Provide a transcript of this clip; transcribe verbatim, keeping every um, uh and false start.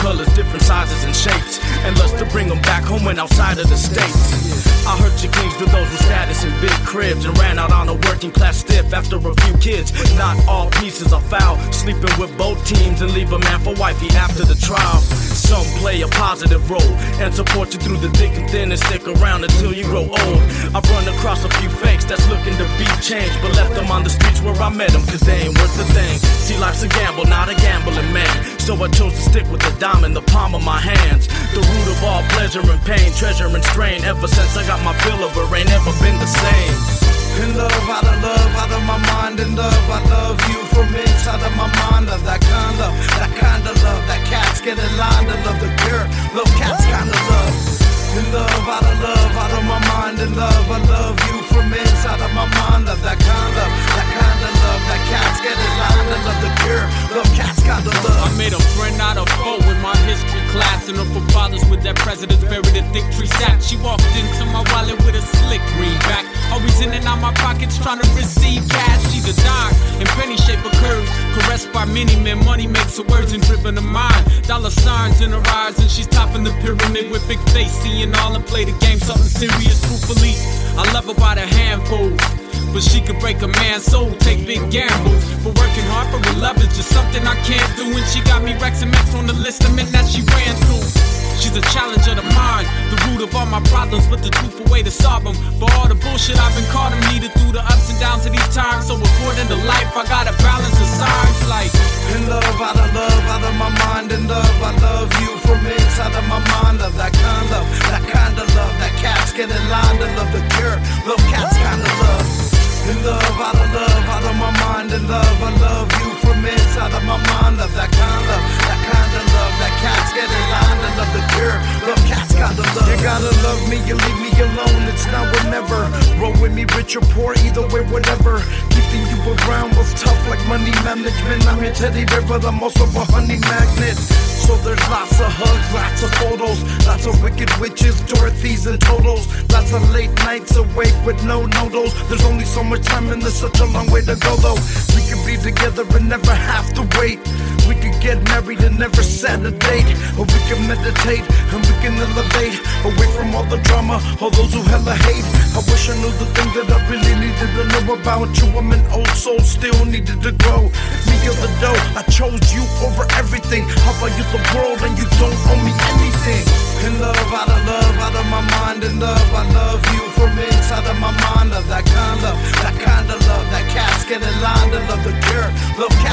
colors, different sizes and shapes, and lust to bring them back home and outside of the states. I heard you kings to those with status in big cribs and ran out on a working class stiff after a few kids. Not all pieces are foul, sleeping with both teams and leave a man for wifey after the trial. Some play a positive role and support you through the thick and thin and stick around until you grow old. I've run across a few fakes that's looking to be changed, but left them on the streets where I met them, cause they ain't worth a thing. See, life's a gamble, not a gambling man, so I chose to stick with the dime in the palm of my hands. The root of all pleasure and pain, treasure and strain. Ever since I got my fill of her, ain't never been the same. In love, out of love, out of my mind. In love, I love you from inside of my mind. Love that kind of, that kind of love. That cats get in line to love the pure, love cats kind of love. In love, out of love, out of my mind. In love, I love you from inside of my mind. Love that kind of, that kind of love. That cats get in line to love the pure, love cats kind of love. I made a friend out of foe with my history class, and her forefathers with their presidents buried in thick tree sack. She walked into my wallet with a slick greenback, always in and out my pockets trying to receive cash. She's a dime in penny shape of curves, caressed by many men. Money makes her words and driven her mind. Dollar signs in her eyes, and she's topping the pyramid with big face, seeing all and play the game something serious. Truthfully, I love her by the handful, but she could break a man's soul, take big gambles. But working hard for her love is just something I can't do. And she got me Rex and Max on the list of men that she ran through. She's a challenge of the mind, the root of all my problems, but the truthful way to solve them. For all the bullshit I've been caught and needed through the ups and downs of these times. So according to life, I gotta balance the signs like in love, out of love, out of my mind. In love, I love you from inside of my mind. Love that kind of, that kind of love. That cats get in line to love the pure, love cats kind of love. In love, out of love, out of my mind. In love, I love you from inside of my mind. Love that kind of, that kind of love. That cats get in line to love the pure, love cats kind of love. You gotta love me, you leave me alone. It's now or never. Roll with me, rich or poor, either way, whatever. Keeping you around was tough like money management. I'm your teddy bear, but I'm also a honey magnet. So there's lots of hugs, lots of photos, lots of wicked witches, Dorothys and Totos. Lots of late nights awake with no nodos. There's only so much time and there's such a long way to go though. We could be together and never have to wait. We could get married and never set a date. Or we can meditate and we can elevate away from all the drama, all those who hella hate. I wish I knew the thing that I really needed to know about you. I'm an old soul, still needed to grow. Me or the dough, I chose you over everything. How about you the world and you don't owe me anything? In love, out of love, out of my mind. In love, I love you from inside of my mind. Love that kind of, that kind of love. That cats get in line to love the pure, love